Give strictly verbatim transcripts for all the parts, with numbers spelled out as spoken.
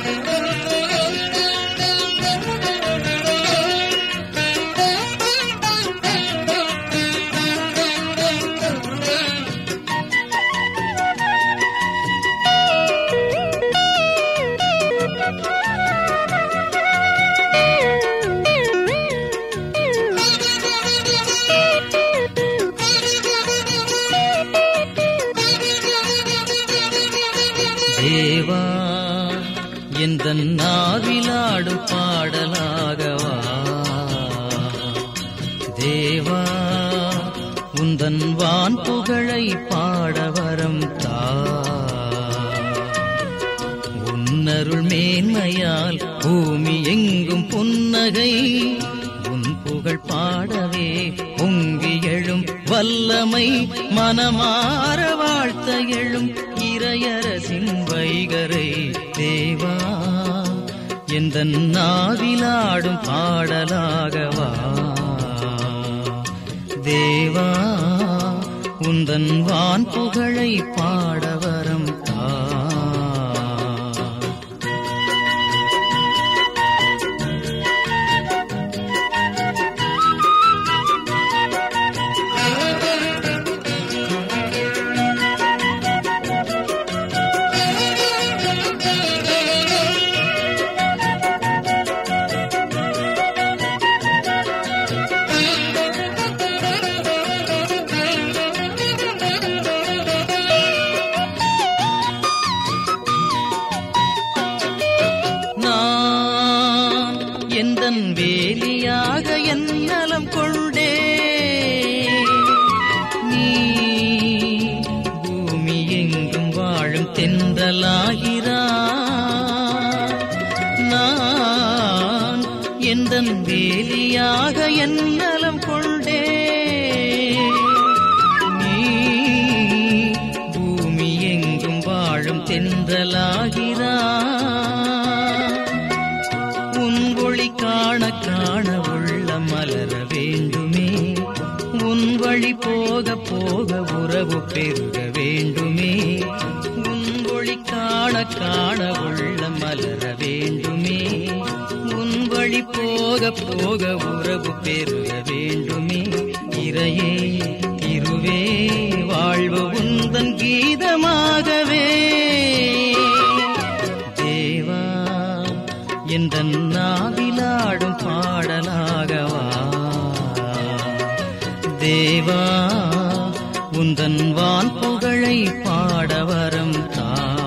தேவா எந்தன் நாவிலாடும் பாடலாகவா, தேவா உந்தன் வான் புகழை பாடவரம் தா. உன்னருள் மேன்மையால் பூமி எங்கும் புன்னகை, உன் புகழ் பாடவே பொங்கி எழும் வல்லமை, மனமாற வாழ்த்த எழும் இறையரசின் வைகரை. தேவா எந்தன் நாவிலாடும் பாடலாகவா, தேவா உந்தன் வான் புகழை பாடவரம் தா. எந்தன் வேலியாக என் நலம் கொண்டே, நீ பூமி எங்கும் வாழும் தென்றலாகிறாய். நான் எந்தன் வேலியாக என் நலம் கொண்டே, நீ பூமி எங்கும் வாழும் தென்றலாகிறாய். காண காண உள்ள மலர வேண்டுமே, உன் வழி போக போக உறவு பெருக வேண்டுமே. உன் ஒளி காண காண உள்ள மலர வேண்டுமே, உன் வழி போக போக உறவு பெருக வேண்டுமே. இறையே இருவே வாழ்வு உந்தன் கீதமாகவே, தேவா எந்தன் நாவிலாடும் பாடலாகவா, தேவா உந்தன் வான் புகழை பாடவரம் தா.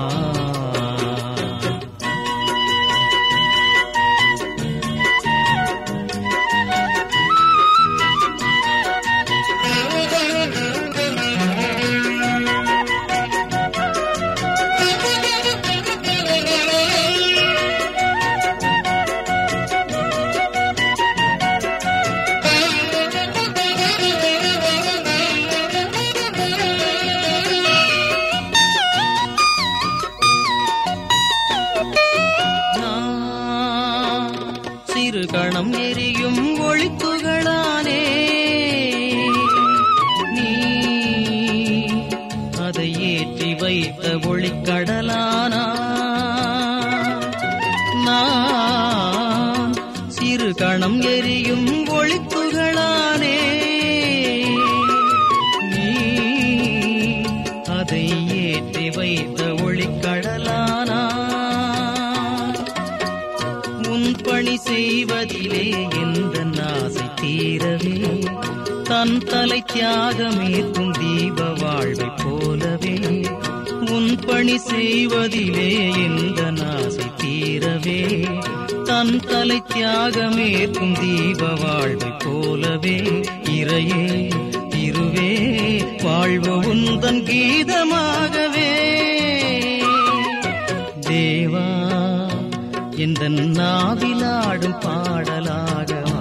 சிறு கணம் எரியும் ஒளித்துகளானே, நீ அதை ஏற்றி வைத்த ஒளிக்கடலானா. நான் சிறு கணம் எரியும் ஒளித்துகளானே, நீ அதை ஏற்றி வைத்த ஒளிக்கடலானா. பணி செய்வதிலே எந்த ஆசை தீரவே, தன் தலை தியாகமேற்கும் தீப வாழ்வை போலவே. உன் பணி செய்வதிலே எந்த ஆசை தீரவே, தன் தலை தியாகமேற்கும் தீப வாழ்வை போலவே. இறையே திருவே வாழ்வு உந்தன் கீதமாகவே, தேவா எந்தன் நாவிலாடும் பாடலாகவா,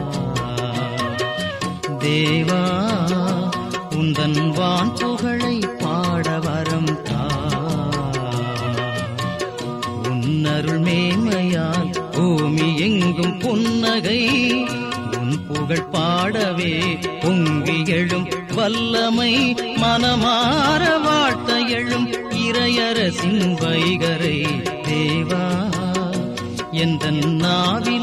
தேவா உந்தன் வான் புகழை பாடவரம் தா. உன்னருள் மேன்மையால் பூமி எங்கும் புன்னகை, உன் புகழ் பாடவே பொங்கி எழும் வல்லமை, மனமாற வாழ்த்த எழும் இறையரசின் வைகரை. தேவா எந்த நாவி